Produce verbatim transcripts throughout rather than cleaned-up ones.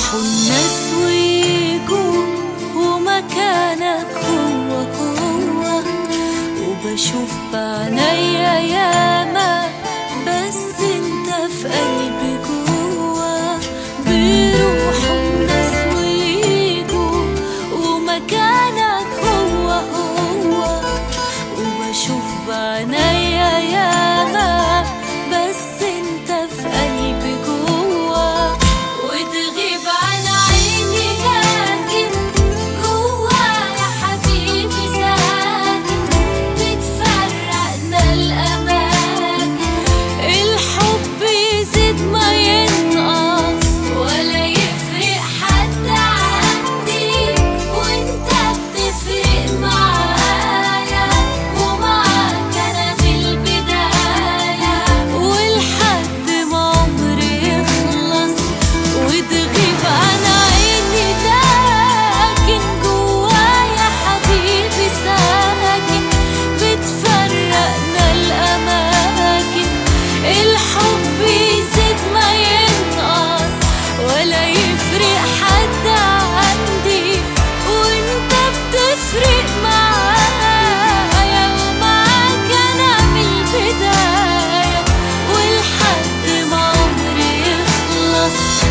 الناس ويجوا ومكانك هو هو، وبشوف بعنايا ياما بس انت في قلبي جوا. بيروحوا الناس ويجوا ومكانك هو هو، وبشوف بعنايا ياما بس انت في قلبي جوا. وتغيب عن عيني لكن جوايا حبيبي ساكن، بتفرقنا الأماكن. الحب يزيد ما ينقص ولا يفرق حد عندي، وانت بتفرق معايا ومعاك انا في البداية ولحد ما عمري يخلص. وتغيب عن عيني لكن جوايا حبيبي ساكن، بتفرقنا الأماكن. الحب يزيد ما ينقص ولا يفرق حد عندي، وانت بتفرق معايا ومعاك انا من البداية ولحد ما عمري يخلص.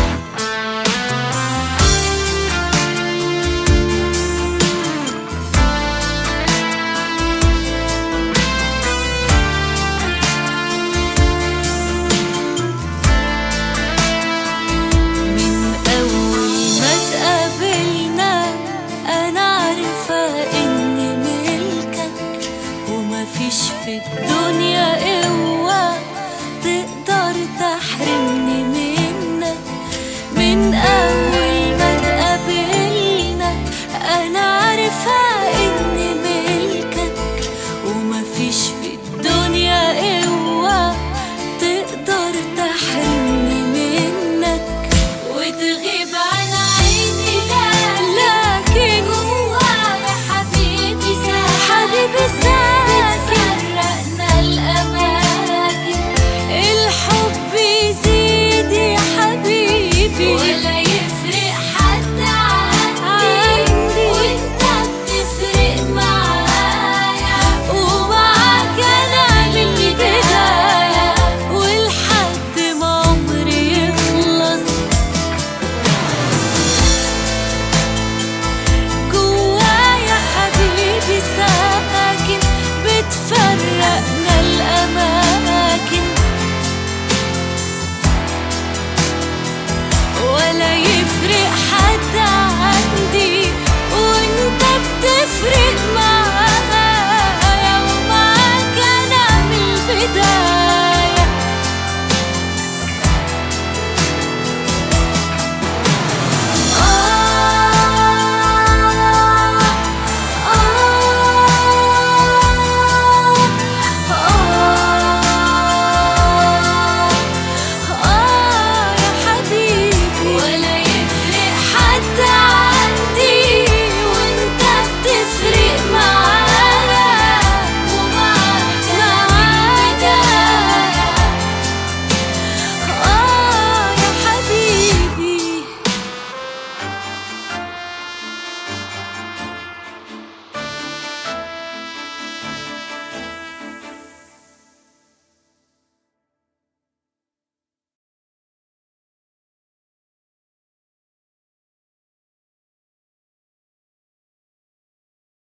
من أول ما اتقابلنا أنا عارفة إني ملكك، ومفيش في الدنيا قوة تقدر تحرمني منك. من أول ما اتقابلنا أنا عارفة إني ملكك، ومفيش في الدنيا قوة تقدر تحرمني منك. وتغيب عن